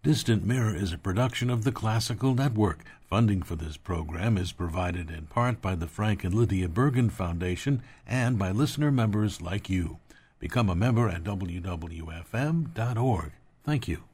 Distant Mirror is a production of the Classical Network. Funding for this program is provided in part by the Frank and Lydia Bergen Foundation and by listener members like you. Become a member at wwfm.org. Thank you.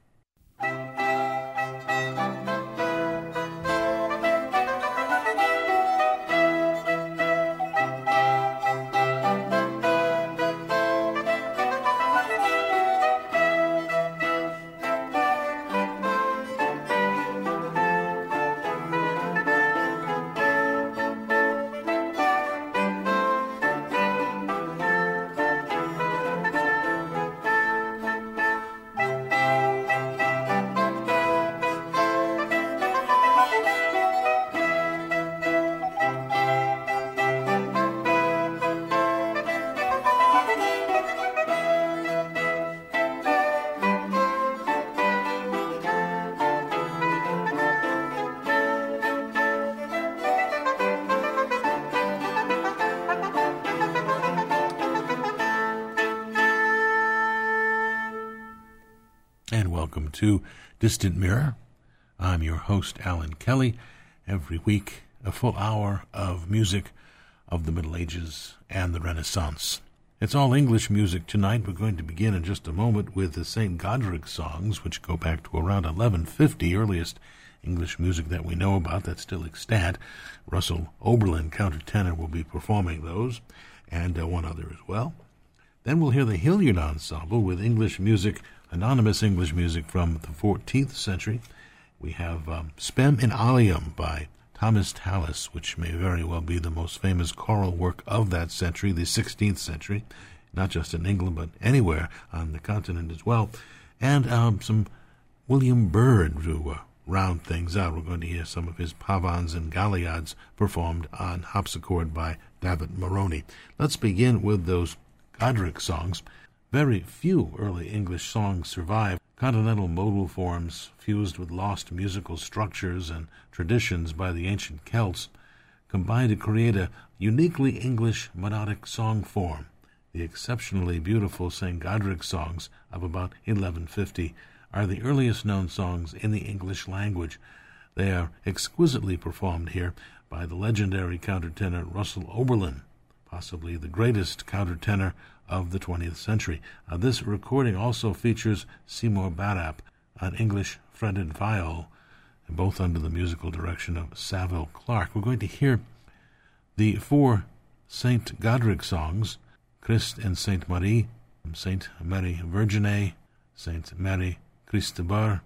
Welcome to Distant Mirror. I'm your host, Alan Kelly. Every week, a full hour of music of the Middle Ages and the Renaissance. It's all English music tonight. We're going to begin in just a moment with the St. Godric songs, which go back to around 1150, earliest English music that we know about that's still extant. Russell Oberlin, countertenor, will be performing those, and one other as well. Then we'll hear the Hilliard Ensemble with English music, anonymous English music from the 14th century. We have Spem in Alium by Thomas Tallis, which may very well be the most famous choral work of that century, the 16th century, not just in England, but anywhere on the continent as well. And some William Byrd to round things out. We're going to hear some of his pavans and galliads performed on harpsichord by David Moroni. Let's begin with those Godric songs. Very few early English songs survive. Continental modal forms fused with lost musical structures and traditions by the ancient Celts combined to create a uniquely English monodic song form. The exceptionally beautiful St. Godric songs of about 1150 are the earliest known songs in the English language. They are exquisitely performed here by the legendary countertenor Russell Oberlin, possibly the greatest countertenor of the 20th century. This recording also features Seymour Barrap on English fretted viol, both under the musical direction of Saville Clark. We're going to hear the four St. Godric songs, Christ and Saint Marie, Saint Mary Virgine, Saint Mary Christobur,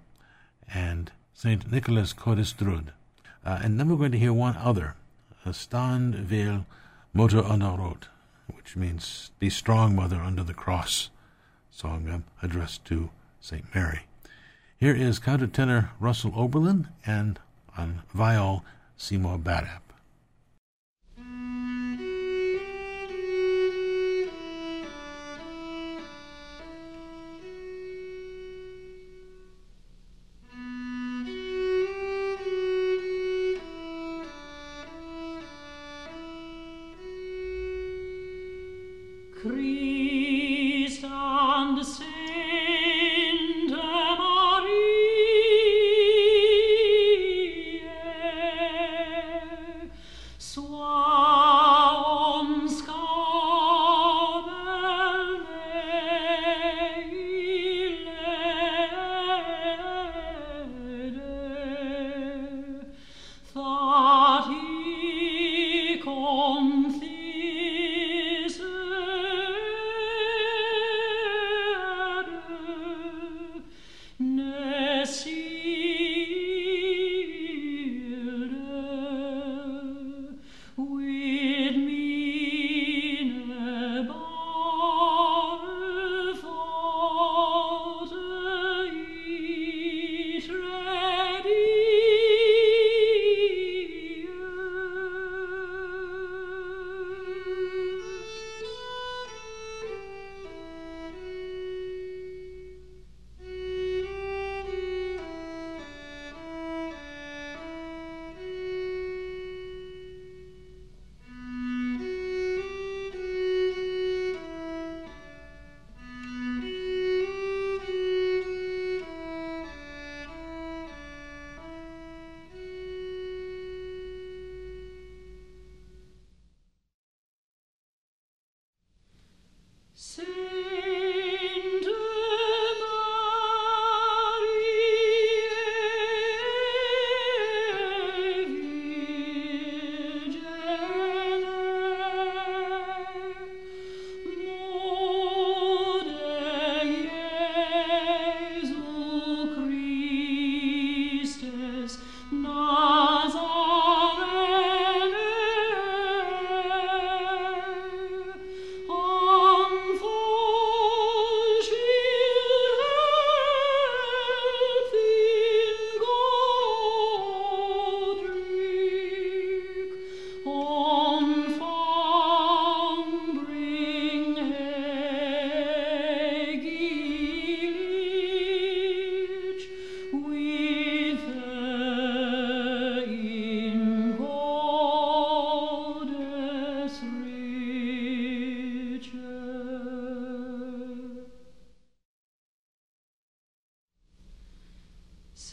and Saint Nicholas Codistrud. And then we're going to hear one other, Stand Veil Motor Honorot, which means Be Strong, Mother, Under the Cross, song addressed to St. Mary. Here is countertenor Russell Oberlin and on viol Seymour Barrap. Christ and Saint Marie,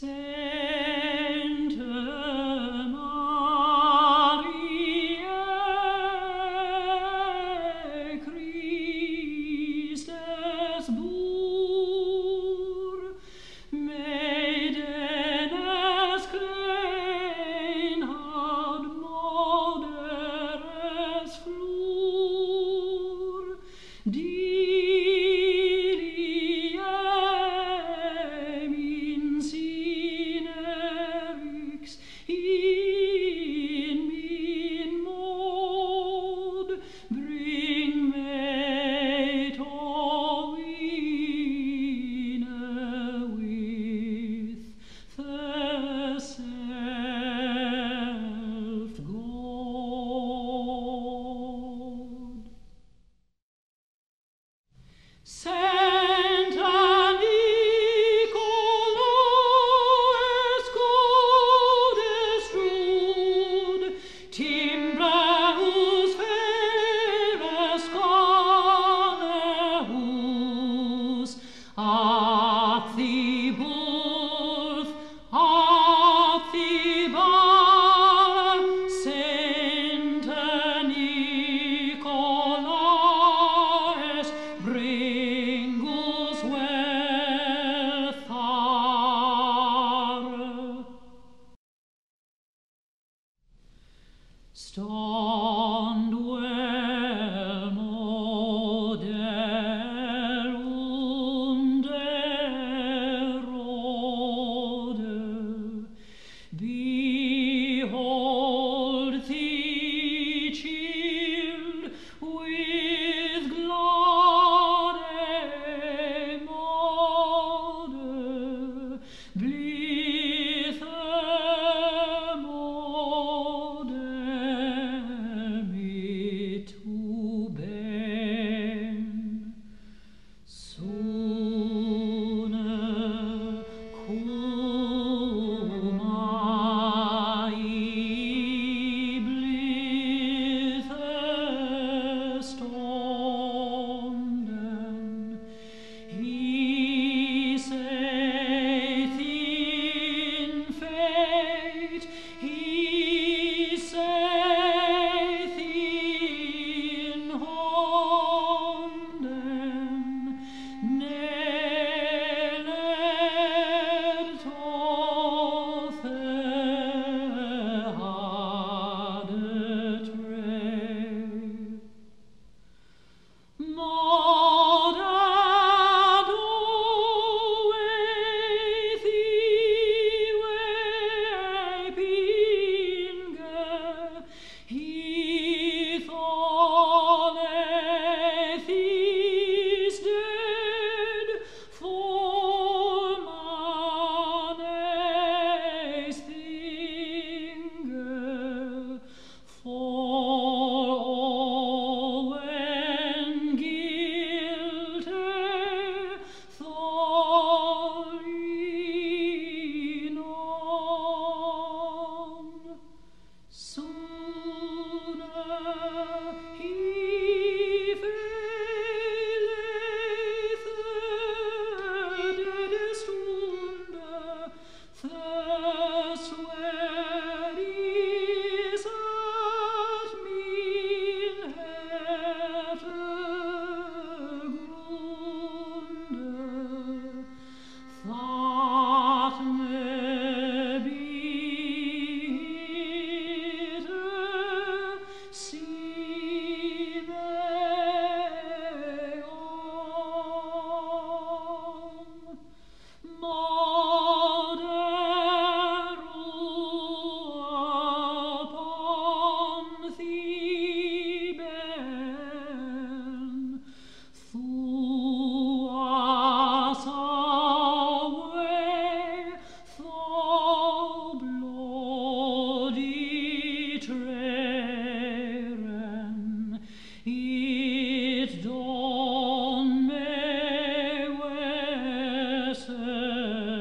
It dawn me wese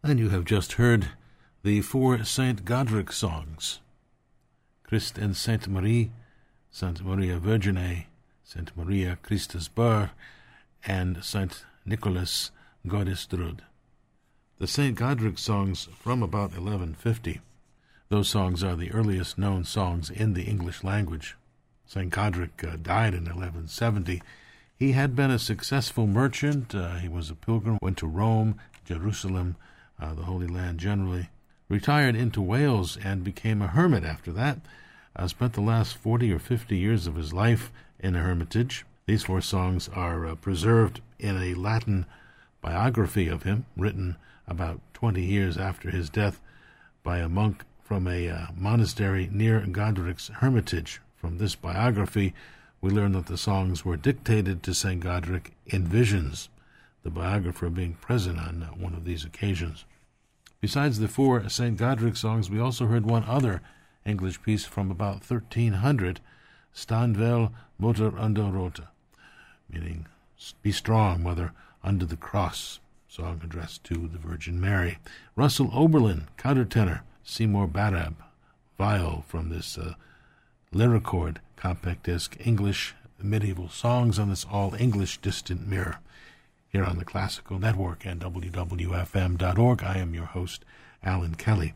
And you have just heard the 4 St. Godric songs: Christ and Sainte Marie, Sainte Maria Virgine, Sainte Maria Christus Bar, and Saint Nicholas Godistrud. The St. Godric songs from about 1150. Those songs are the earliest known songs in the English language. St. Godric died in 1170. He had been a successful merchant. He was a pilgrim, went to Rome, Jerusalem, the Holy Land generally, retired into Wales and became a hermit after that. Spent the last 40 or 50 years of his life in a hermitage. These 4 songs are preserved in a Latin biography of him, written about 20 years after his death by a monk from a monastery near Godric's hermitage. From this biography, we learn that the songs were dictated to St. Godric in visions, the biographer being present on one of these occasions. Besides the 4 St. Godric songs, we also heard one other English piece from about 1300, Stan vel motor under rota, meaning be strong, whether under the cross, song addressed to the Virgin Mary. Russell Oberlin, countertenor, Seymour Barab, viol from this Lyricord compact disc, English medieval songs on this all-English Distant Mirror, here on the Classical Network and WWFM.org. I am your host, Alan Kelly.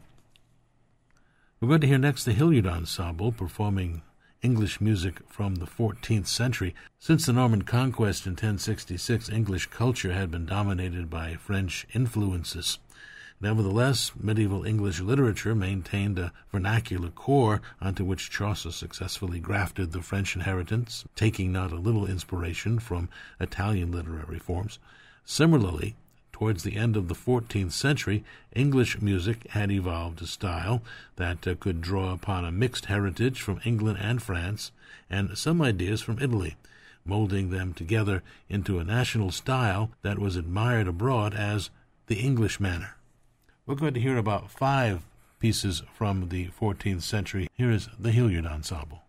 We're going to hear next the Hilliard Ensemble performing English music from the 14th century. Since the Norman Conquest in 1066, English culture had been dominated by French influences. Nevertheless, medieval English literature maintained a vernacular core onto which Chaucer successfully grafted the French inheritance, taking not a little inspiration from Italian literary forms. Similarly, towards the end of the 14th century, English music had evolved a style that could draw upon a mixed heritage from England and France, and some ideas from Italy, molding them together into a national style that was admired abroad as the English manner. We're going to hear about 5 pieces from the 14th century. Here is the Hilliard Ensemble.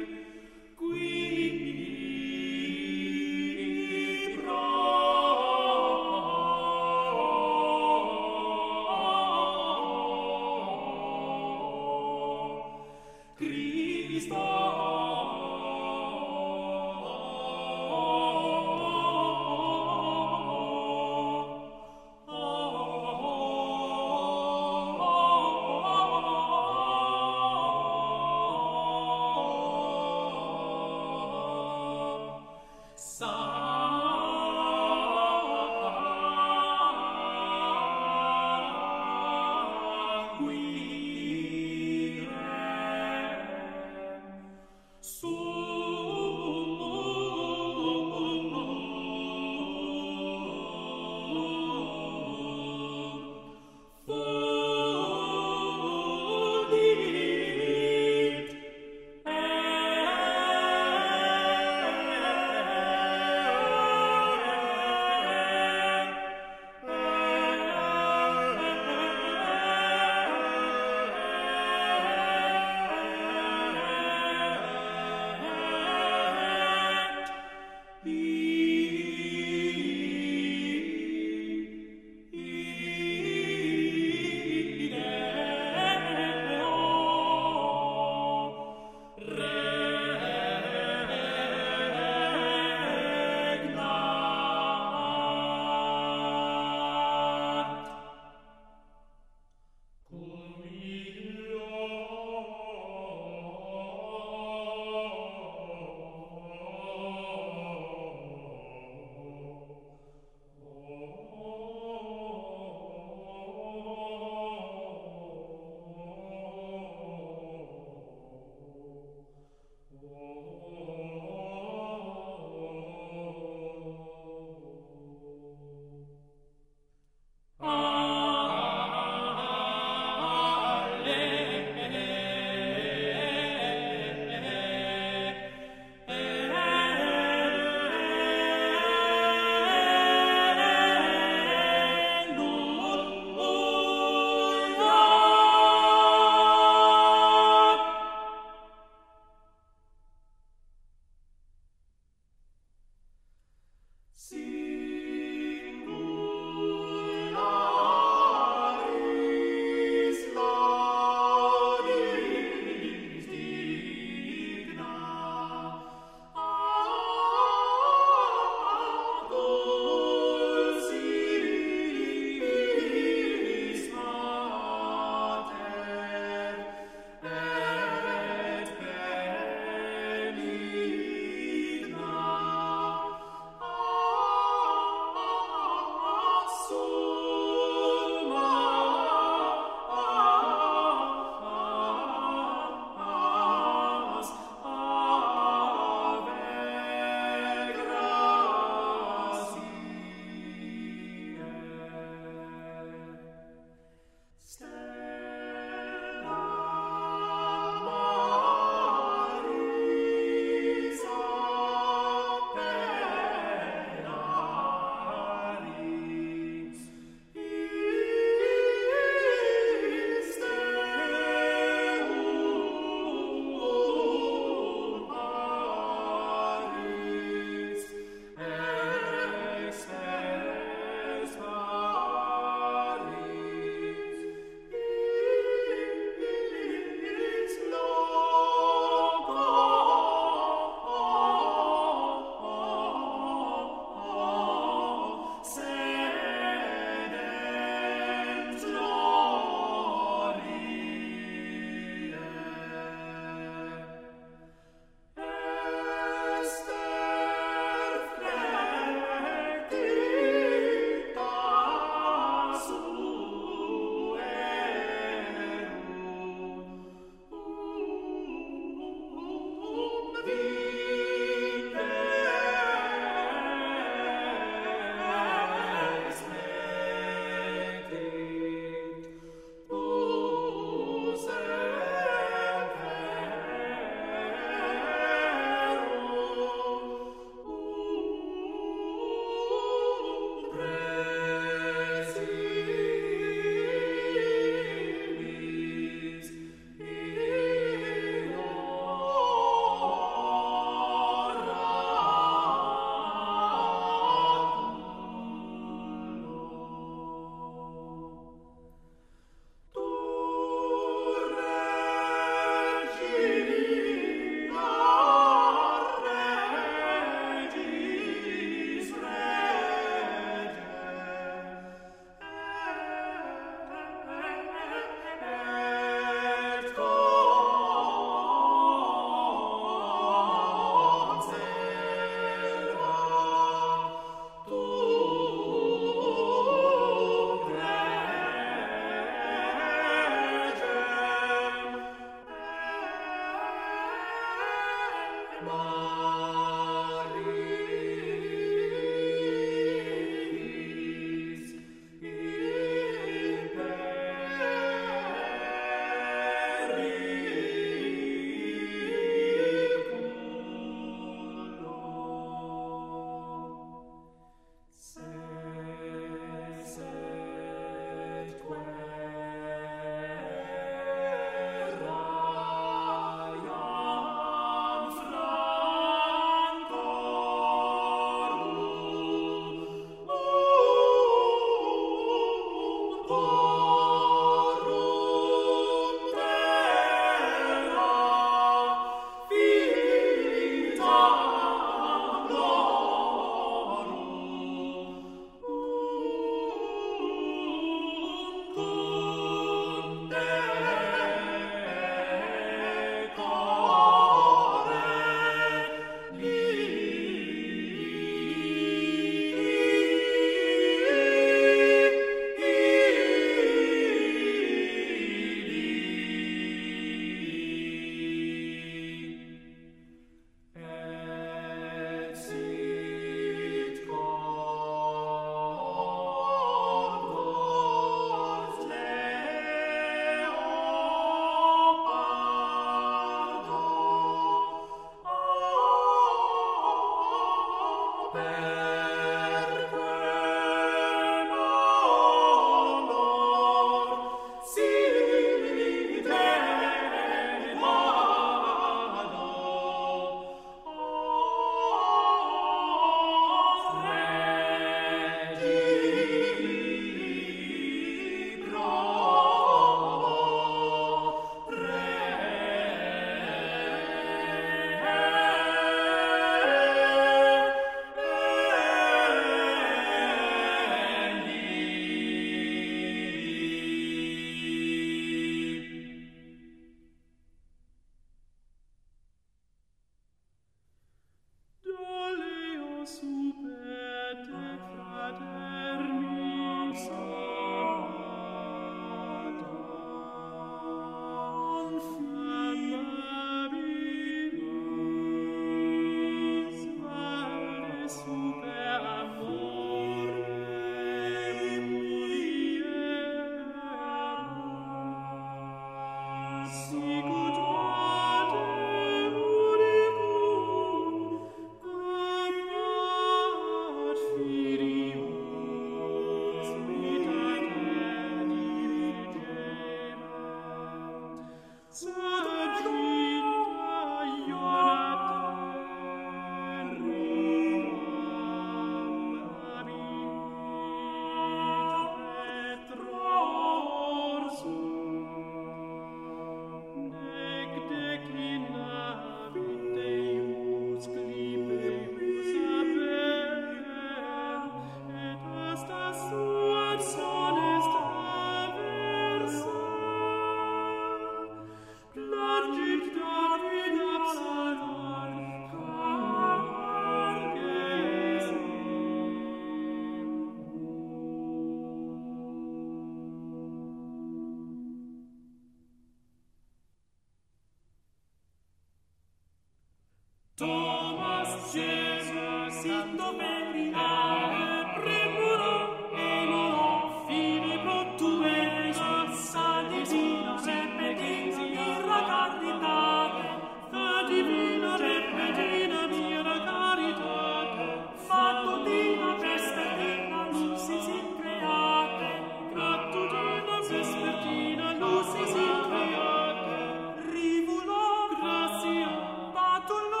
Thomas Jesus in domenica premuro e lo fine bruttueso sanitino repetisi mira caritate fa divina repetina mira caritate mattutina vespertina lucis in create mattutina vespertina lucis in create rivulo grazia patullo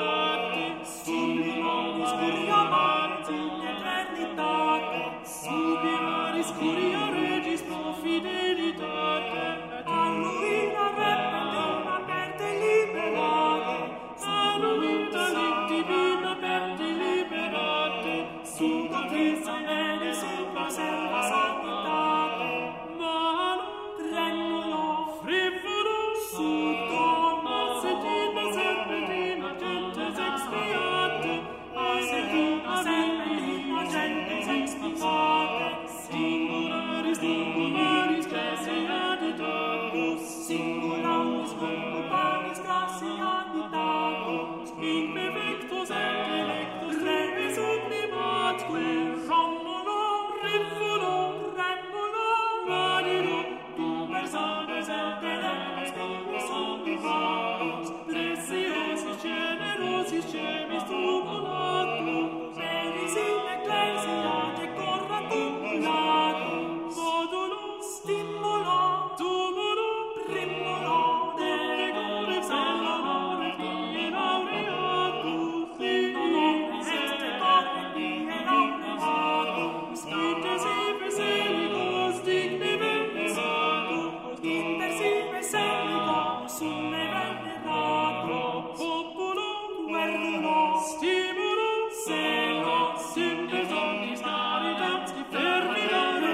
sublimaris curia marti in eternitate sublimaris curia regis pro fidelitate alluina repentina per te liberate alluina divina per te liberate sub doctrina e sub serva sanitate malo tremulo frivolo sub Thomas et in serpentina gentes expiate asetina serpentina gentes expiate singularis gratia ditatus singularis culparis gratia ditatus in me vectus et electus revis sublimatque romulo rivulo tremulo vadiro tu persones et electus tuus sublimatus preciosis generosis cemis tumulatus eris in ecclesia decoratum latus modulo stimulo tumulo primulo degore celonore die laureatus in honoris et decore die laureatus intersive seligos digni veneratus intersive seligos summe veneratus populo querulo stimulo selo simple omnis caritas fervidare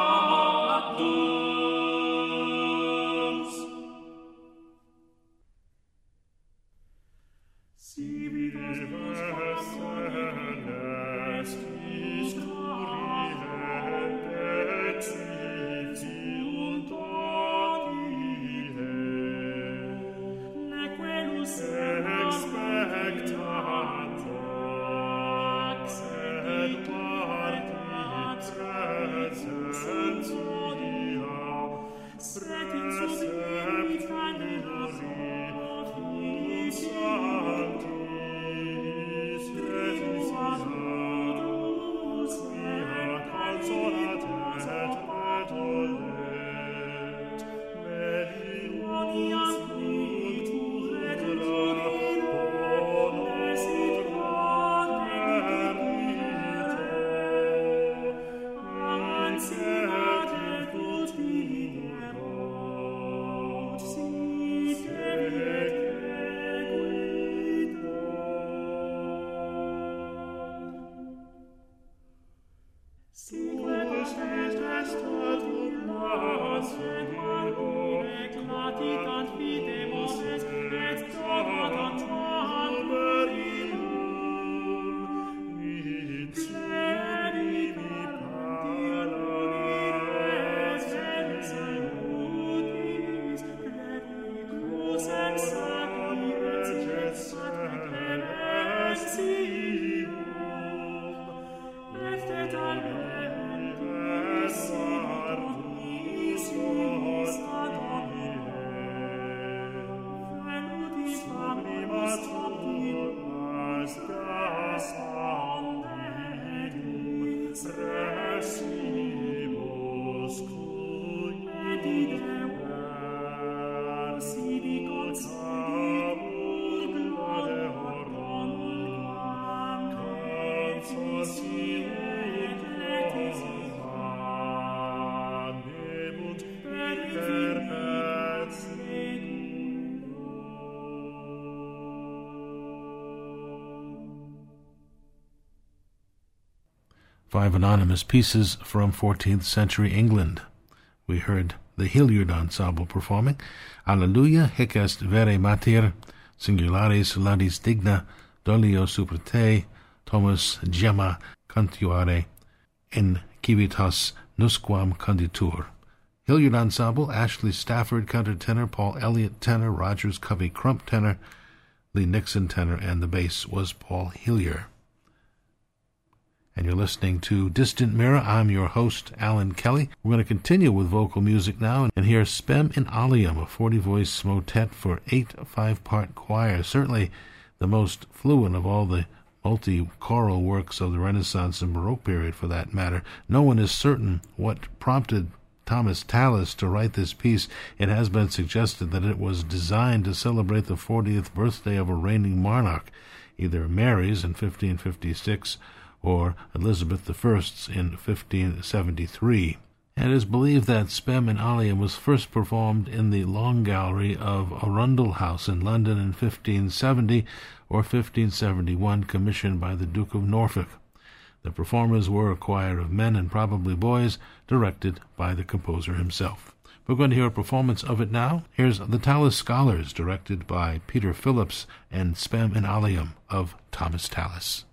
amatus si vidas vos celestis curribet sit nequelus expectat et partit presentia sed in subitanius sanctis et sanctus et consolatus et petolent melionia cultura bonus et et 5 anonymous pieces from 14th century England. We heard the Hilliard Ensemble performing Alleluia, hic est vere mater, singularis laudis digna, dolio super te, Thomas gemma cantuare, in civitas nusquam conditur. Hilliard Ensemble, Ashley Stafford countertenor, Paul Elliott tenor, Rogers Covey Crump tenor, Lee Nixon tenor, and the bass was Paul Hillier. And you're listening to Distant Mirror. I'm your host, Alan Kelly. We're going to continue with vocal music now and hear Spem in Alium, a 40-voice motet for 8 5-part choir. Certainly the most fluent of all the multi-choral works of the Renaissance and Baroque period, for that matter. No one is certain what prompted Thomas Tallis to write this piece. It has been suggested that it was designed to celebrate the 40th birthday of a reigning monarch, either Mary's in 1556 or Elizabeth I's in 1573. And it is believed that Spem in Alium was first performed in the Long Gallery of Arundel House in London in 1570 or 1571, commissioned by the Duke of Norfolk. The performers were a choir of men and probably boys, directed by the composer himself. We're going to hear a performance of it now. Here's The Tallis Scholars, directed by Peter Phillips, and Spem in Alium of Thomas Tallis.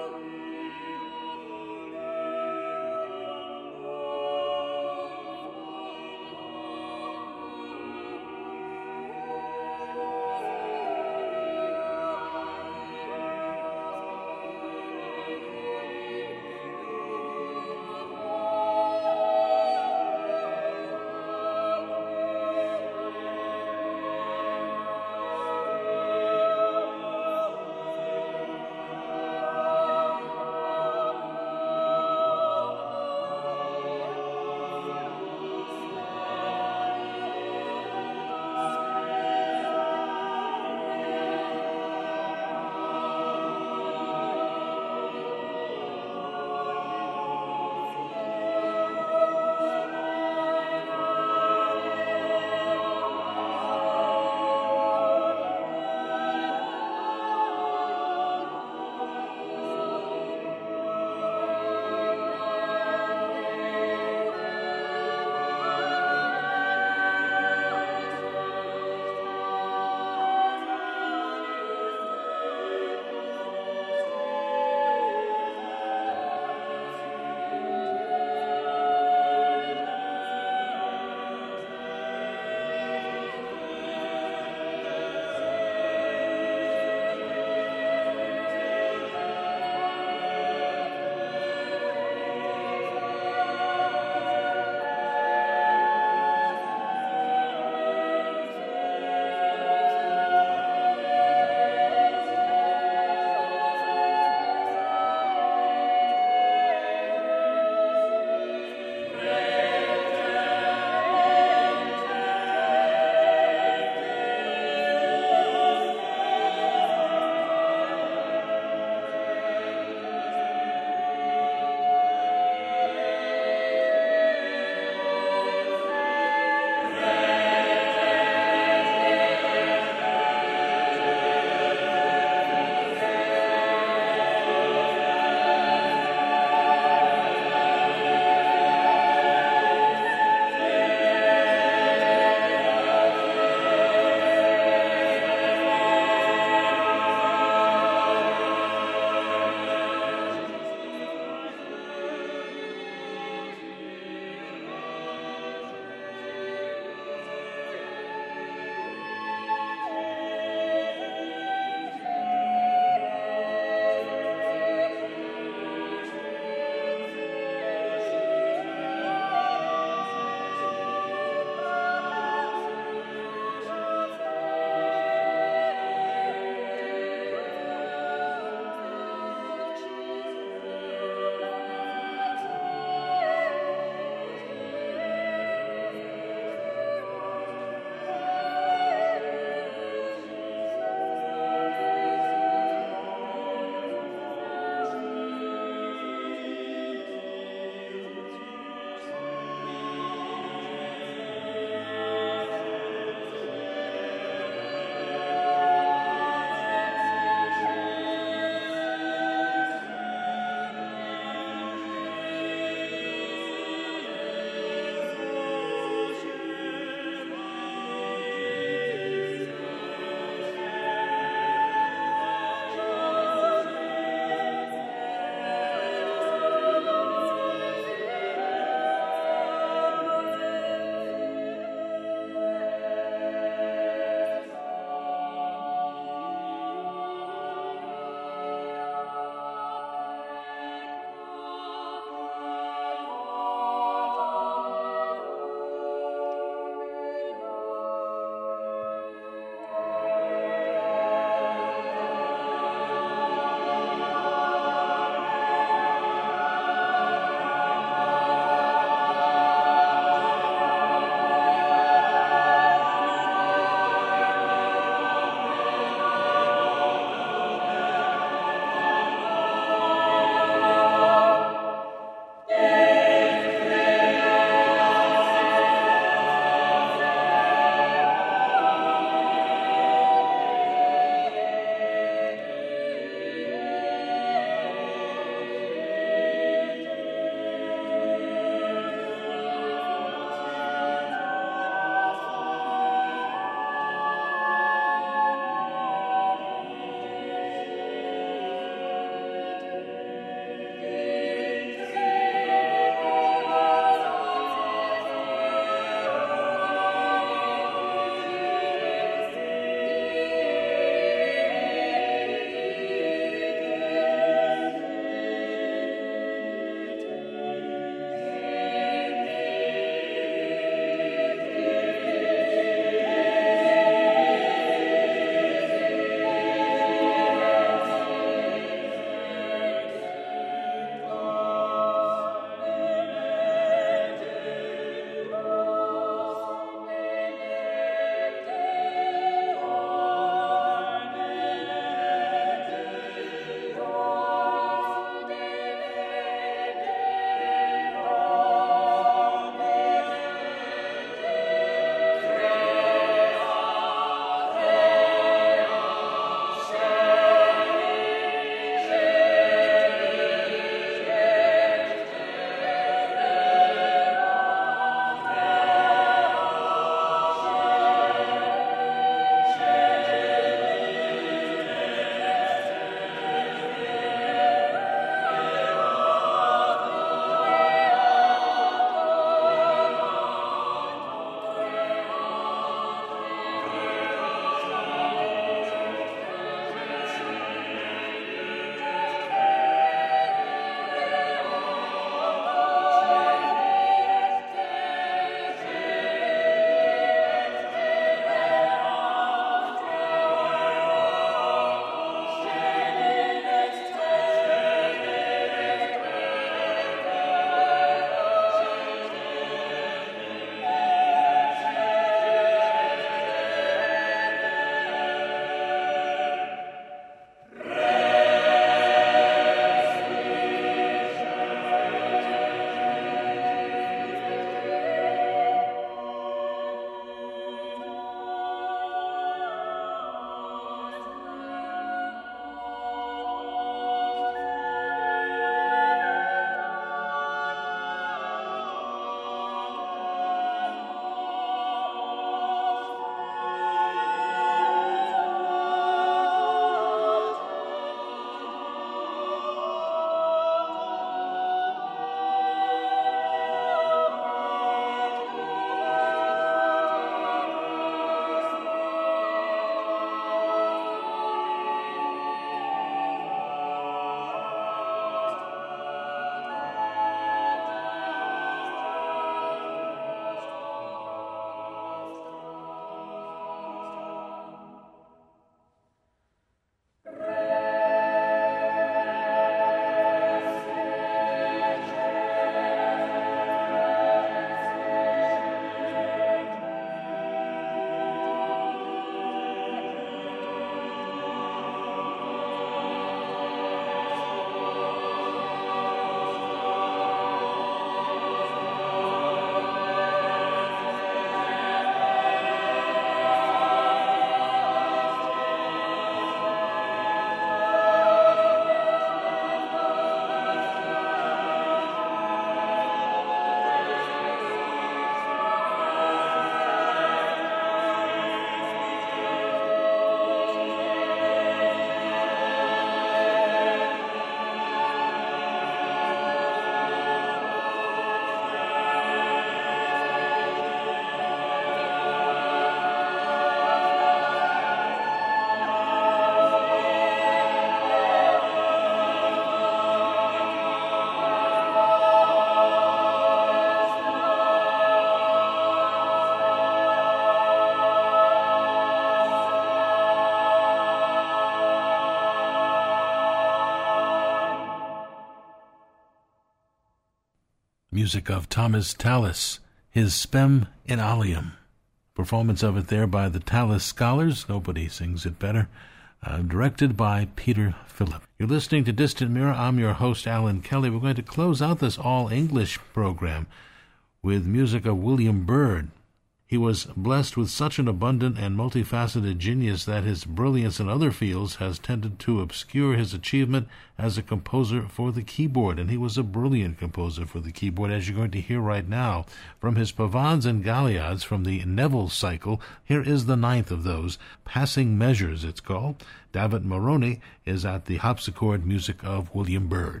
Music of Thomas Tallis, his Spem in Alium. Performance of it there by the Tallis Scholars. Nobody sings it better. Directed by Peter Phillip. You're listening to Distant Mirror. I'm your host, Alan Kelly. We're going to close out this all-English program with music of William Byrd. He was blessed with such an abundant and multifaceted genius that his brilliance in other fields has tended to obscure his achievement as a composer for the keyboard, and he was a brilliant composer for the keyboard, as you're going to hear right now. From his Pavades and Galliards from the Neville cycle, here is the ninth of those, Passing Measures it's called. David Moroni is at the harpsichord, music of William Byrd.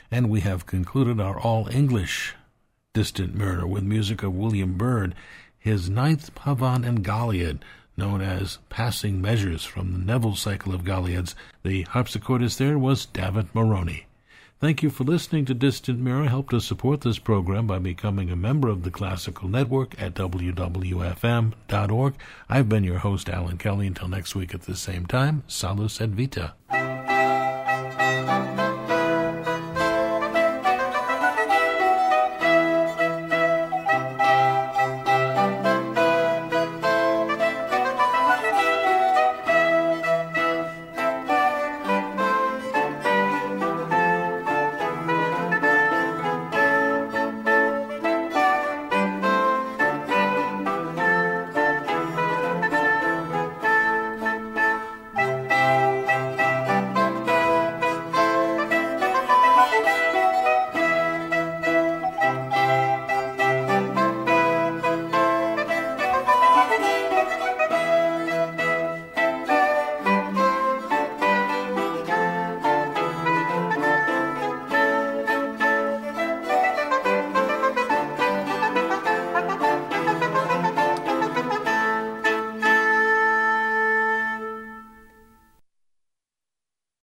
And we have concluded our all-English Distant Mirror with music of William Byrd, his ninth Pavane and Galliard, known as Passing Measures from the Neville cycle of Galliards. The harpsichordist there was David Moroni. Thank you for listening to Distant Mirror. Help to support this program by becoming a member of the Classical Network at wwfm.org. I've been your host, Alan Kelly. Until next week at the same time, Salus et Vita.